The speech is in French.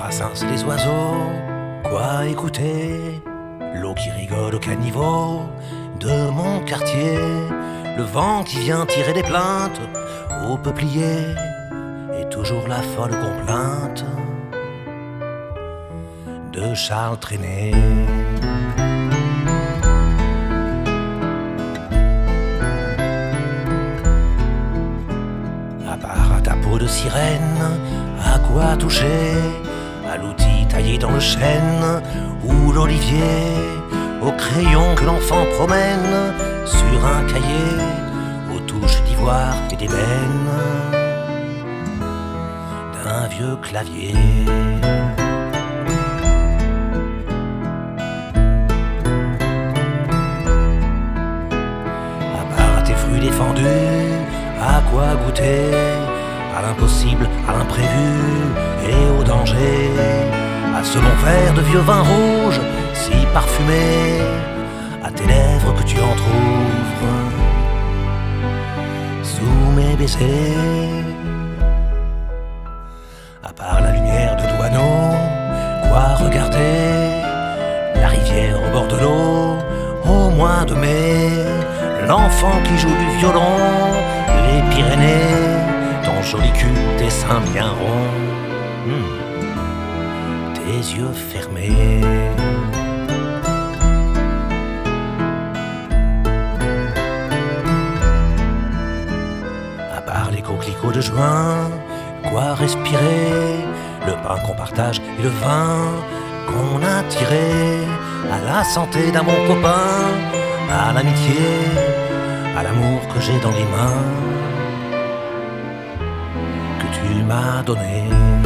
Brassens les oiseaux, quoi écouter? L'eau qui rigole au caniveau de mon quartier, le vent qui vient tirer des plaintes aux peupliers, et toujours la folle complainte de Charles Trenet. À part à ta peau de sirène, à quoi toucher? À l'outil taillé dans le chêne ou l'olivier, au crayon que l'enfant promène sur un cahier, aux touches d'ivoire et d'ébène d'un vieux clavier. À part à tes fruits défendus, à quoi goûter? À l'impossible, à l'imprévu et au danger, à ce bon verre de vieux vin rouge si parfumé, à tes lèvres que tu entr'ouvres sous mes baisers. À part la lumière de douaneau, quoi regarder? La rivière au bord de l'eau, au mois de mai, l'enfant qui joue du violon, les Pyrénées, ton joli cul, tes seins bien ronds, tes yeux fermés. À part les coquelicots de juin, quoi respirer? Le pain qu'on partage et le vin qu'on a tiré. À la santé d'un bon copain, à l'amitié, à l'amour que j'ai dans les mains, que tu m'as donné.